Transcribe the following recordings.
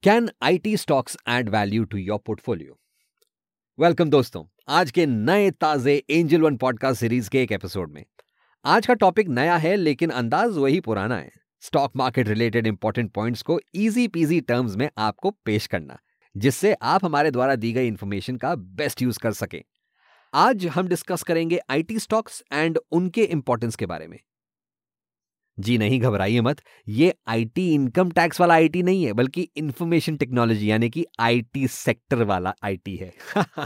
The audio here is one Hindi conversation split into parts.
Can IT stocks add value to your portfolio? Welcome दोस्तों, आज के नए ताजे एंजल वन पॉडकास्ट सीरीज के एक एपिसोड में। आज का टॉपिक नया है लेकिन अंदाज वही पुराना है। Stock market related important points को इजी पीजी टर्म्स में आपको पेश करना, जिससे आप हमारे द्वारा दी गई इंफॉर्मेशन का बेस्ट यूज कर सकें। आज हम डिस्कस करेंगे आईटी स्टॉक्स एंड उनके इंपॉर्टेंस के बारे में। जी नहीं, घबराइए मत, ये आईटी इनकम टैक्स वाला आईटी नहीं है, बल्कि इंफॉर्मेशन टेक्नोलॉजी यानी कि आईटी सेक्टर वाला आईटी है।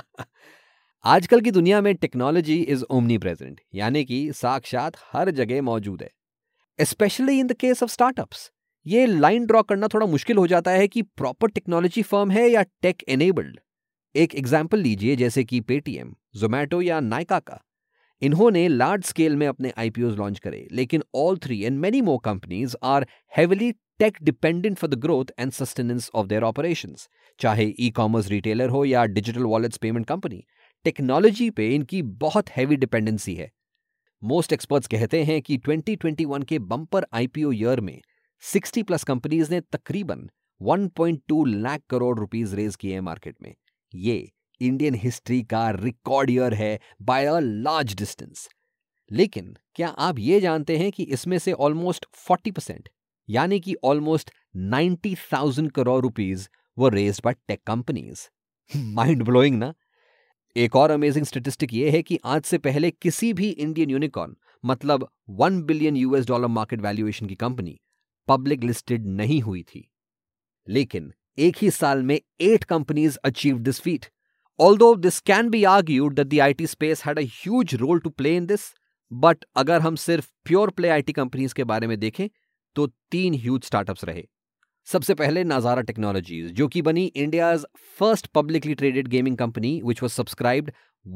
आजकल की दुनिया में टेक्नोलॉजी इज ओमनी प्रेजेंट, यानी कि साक्षात हर जगह मौजूद है। Specially in the case of startups, ये लाइन ड्रॉ करना थोड़ा मुश्किल हो जाता है कि प्रॉपर टेक्नोलॉजी फर्म है या टेक एनेबल्ड। एक एग्जाम्पल लीजिए, जैसे कि पेटीएम, जोमैटो या नायका का। इन्होंने लार्ज स्केल में अपने आईपीओज लॉन्च करे, लेकिन all three and many more companies are heavily tech dependent for the growth and sustenance of their operations. चाहे ई कॉमर्स रिटेलर हो या digital wallets payment company, technology पे इनकी बहुत हैवी डिपेंडेंसी है। मोस्ट एक्सपर्ट्स कहते हैं कि 2021 के बम्पर आईपीओ ईयर में 60 प्लस कंपनीज ने तकरीबन 1.2 लाख करोड़ रुपीस रेज किए हैं मार्केट में। ये इंडियन हिस्ट्री का रिकॉर्ड ईयर है बाय अ लार्ज डिस्टेंस। लेकिन क्या आप ये जानते हैं कि इसमें से ऑलमोस्ट 40% यानी कि ऑलमोस्ट 90,000 करोड़ रुपीस वो raised by tech companies. Mind blowing ना? एक और अमेजिंग स्टेटिस्टिक ये है कि आज से पहले किसी भी इंडियन यूनिकॉर्न, मतलब $1 बिलियन मार्केट वैल्यूएशन की कंपनी पब्लिक लिस्टेड नहीं हुई थी। लेकिन एक ही साल में 8 companies achieved this feat. Although this can be argued that the IT space had a huge role to play in this, but अगर हम सिर्फ प्योर प्ले IT कंपनीज के बारे में देखें तो 3 ह्यूज स्टार्टअप्स रहे। सबसे पहले नाजारा टेक्नोलॉजीज, जो कि बनी India's first publicly traded gaming company, which was subscribed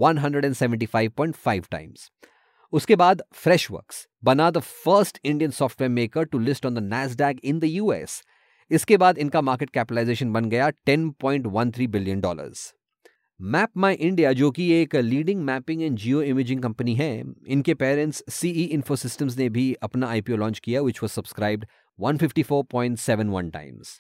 175.5 times. उसके बाद फ्रेशवर्क्स बना the first Indian software maker to list on the Nasdaq in the US. इसके बाद इनका मार्केट कैपिटलाइजेशन बन गया $10.13 बिलियन। मैप माई इंडिया, जो कि एक leading mapping and geo imaging company है, इनके पेरेंट्स सीई इन्फोसिस्टम्स ने भी अपना आईपीओ लॉन्च किया, विच वाज सब्सक्राइब्ड 154.71 टाइम्स।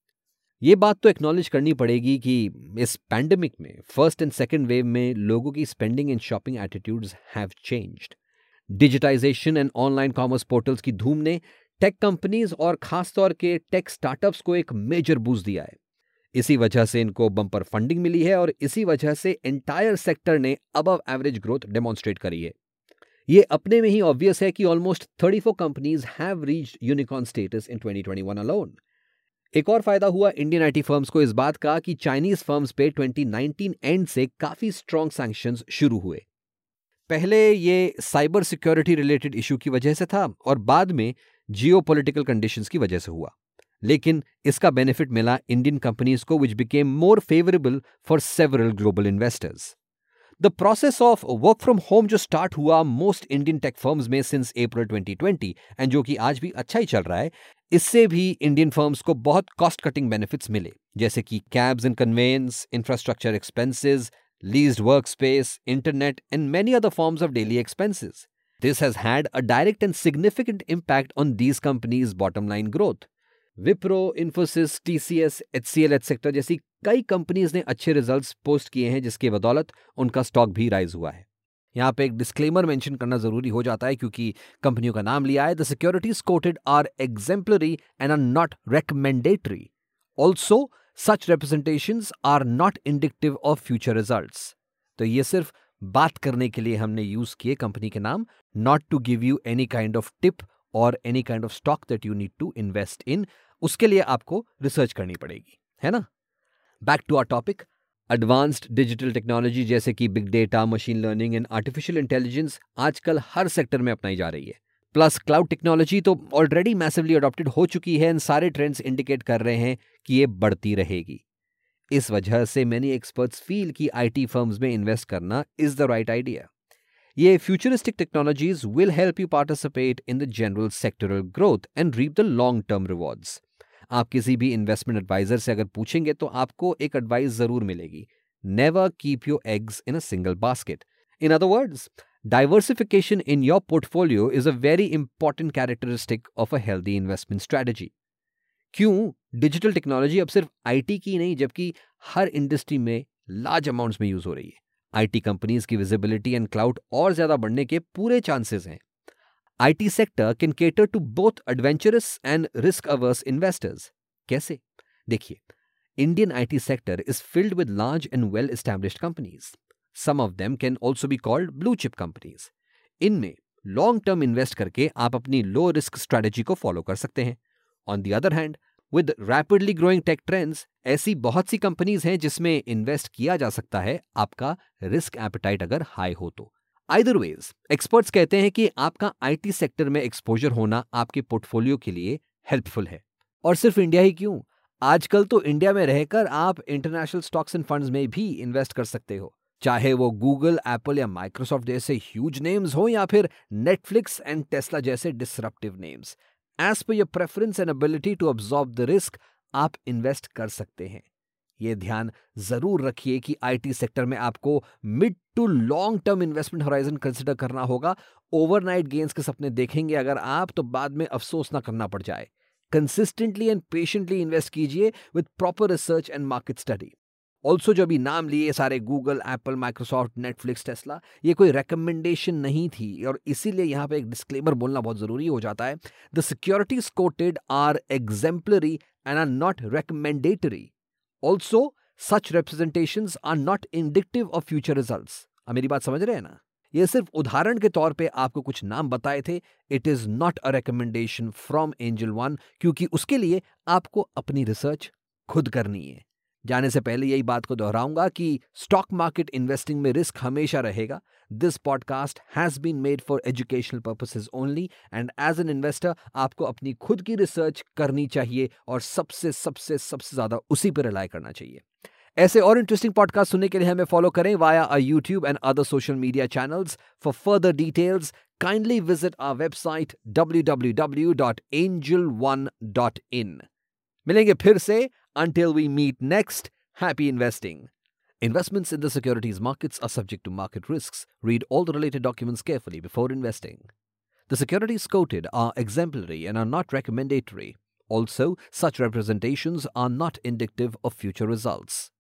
ये बात तो एक्नॉलेज करनी पड़ेगी कि इस पैंडेमिक में फर्स्ट एंड सेकेंड वेव में लोगों की spending and shopping attitudes have changed. Digitization and online commerce portals की धूम ने टेक कंपनीज और खासतौर के टेक स्टार्टअप्स को एक मेजर बूस्ट दिया है। इसी वजह से इनको बम्पर फंडिंग मिली है और इसी वजह से एंटायर सेक्टर ने अबव एवरेज ग्रोथ डेमोन्स्ट्रेट करी है। ये अपने में ही ऑब्वियस है कि almost 34 companies have reached unicorn status in 2021 alone. एक और फायदा हुआ इंडियन आईटी फर्म्स को इस बात का कि चाइनीज फर्म्स पे 2019 एंड से काफी स्ट्रॉन्ग सैंक्शंस शुरू हुए। पहले ये साइबर सिक्योरिटी रिलेटेड इशू की वजह से था और बाद में जियोपॉलिटिकल कंडीशंस की वजह से हुआ। लेकिन इसका बेनिफिट मिला इंडियन कंपनीज को, which became more favourable for several global investors. The process of work from home जो स्टार्ट हुआ मोस्ट इंडियन टेक फर्म्स में सिंस अप्रैल 2020 एंड जो कि आज भी अच्छा ही चल रहा है, इससे भी इंडियन फर्म्स को बहुत कॉस्ट कटिंग बेनिफिट्स मिले, जैसे कि cabs and conveyance, infrastructure expenses, leased work space, internet and many other forms of daily expenses. This has had a direct and significant impact on these companies' bottom line growth. Wipro, Infosys, TCS, HCL etcetera जैसी कई कंपनीज ने अच्छे रिजल्ट्स पोस्ट किए हैं, जिसके बदौलत उनका स्टॉक भी राइज हुआ है। यहाँ पे एक डिस्क्लेमर मेंशन करना जरूरी हो जाता है, क्योंकि कंपनियों का नाम लिया है। The securities quoted are exemplary and are not recommendatory. Also such representations are not indicative of future results. तो ये सिर्फ बात करने के लिए हमने यूज किए कंपनी के नाम, not to give you any kind of tip और any kind of stock that you need to invest in. उसके लिए आपको रिसर्च करनी पड़ेगी, है ना? Back to our topic. Advanced digital technology जैसे कि big data, machine learning and artificial intelligence आजकल हर सेक्टर में अपनाई जा रही है। प्लस क्लाउड टेक्नोलॉजी तो ऑलरेडी मैसिवली अडॉप्टेड हो चुकी है एंड सारे ट्रेंड्स इंडिकेट कर रहे हैं कि ये बढ़ती रहेगी। इस वजह से मेनी एक्सपर्ट्स फील कि आईटी फर्म्स में इन्वेस्ट करना इज द राइट आइडिया। ये futuristic technologies will help you participate in the general sectoral growth and reap the long term rewards. आप किसी भी इन्वेस्टमेंट एडवाइजर से अगर पूछेंगे तो आपको एक एडवाइस जरूर मिलेगी, never keep your eggs in a single basket. In other words, diversification in your portfolio is a very important characteristic of a healthy investment strategy. क्यों डिजिटल टेक्नोलॉजी अब सिर्फ आईटी की नहीं जबकि हर इंडस्ट्री में लार्ज अमाउंट्स में यूज हो रही है। आईटी कंपनीज की विजिबिलिटी एंड क्लाउड और ज्यादा बढ़ने के पूरे चांसेस हैं। IT sector can cater to both adventurous and risk averse investors. कैसे? देखिए, Indian IT sector is filled with large and well-established companies. Some of them can also be called blue chip companies. इनमें लॉन्ग टर्म इन्वेस्ट करके आप अपनी लो रिस्क स्ट्रेटेजी को फॉलो कर सकते हैं। On the other hand, with rapidly growing tech trends, ऐसी बहुत सी कंपनीज हैं जिसमें इन्वेस्ट किया जा सकता है आपका रिस्क एपेटाइट अगर हाई हो तो। आइदर वेज, एक्सपर्ट्स कहते हैं कि आपका आईटी सेक्टर में एक्सपोजर होना आपके पोर्टफोलियो के लिए हेल्पफुल है। और सिर्फ इंडिया ही क्यों, आजकल तो इंडिया में रहकर आप इंटरनेशनल स्टॉक्स एंड फंड्स में भी इन्वेस्ट कर सकते हो, चाहे वो गूगल, एप्पल या माइक्रोसॉफ्ट जैसे ह्यूज नेम्स हो या फिर नेटफ्लिक्स एंड टेस्ला जैसे disruptive names. As per your preference and ability to absorb the risk, आप इन्वेस्ट कर सकते हैं। ये ध्यान जरूर रखिए कि आईटी सेक्टर में आपको mid to long term investment horizon consider करना होगा। ओवरनाइट गेन्स के सपने देखेंगे अगर आप, तो बाद में अफसोस ना करना पड़ जाए। कंसिस्टेंटली एंड पेशेंटली इन्वेस्ट कीजिए with proper research and market study. Also जो भी नाम लिए सारे, Google, Apple, Microsoft, Netflix, Tesla, ये कोई रिकमेंडेशन नहीं थी और इसीलिए यहाँ पे एक डिस्क्लेमर बोलना बहुत जरूरी हो जाता है। The securities quoted are exemplary and are not recommendatory. Also such representations are not indicative of future results. मेरी बात समझ रहे हैं ना? ये सिर्फ उदाहरण के तौर पे आपको कुछ नाम बताए थे। It is not a recommendation from Angel One, क्योंकि उसके लिए आपको अपनी रिसर्च खुद करनी है। जाने से पहले यही बात को दोहराऊंगा कि स्टॉक मार्केट इन्वेस्टिंग में रिस्क हमेशा रहेगा। This podcast has been made for educational purposes only and as an investor आपको अपनी खुद की रिसर्च करनी चाहिए और सबसे सबसे सबसे ज्यादा उसी पर रिलाई करना चाहिए। ऐसे और इंटरेस्टिंग पॉडकास्ट सुनने के लिए हमें फॉलो करें via a YouTube and other social media channels. For further details kindly visit our website www.angel1.in। मिलेंगे फिर से। Until we meet next, happy investing. Investments in the securities markets are subject to market risks. Read all the related documents carefully before investing. The securities quoted are exemplary and are not recommendatory. Also, such representations are not indicative of future results.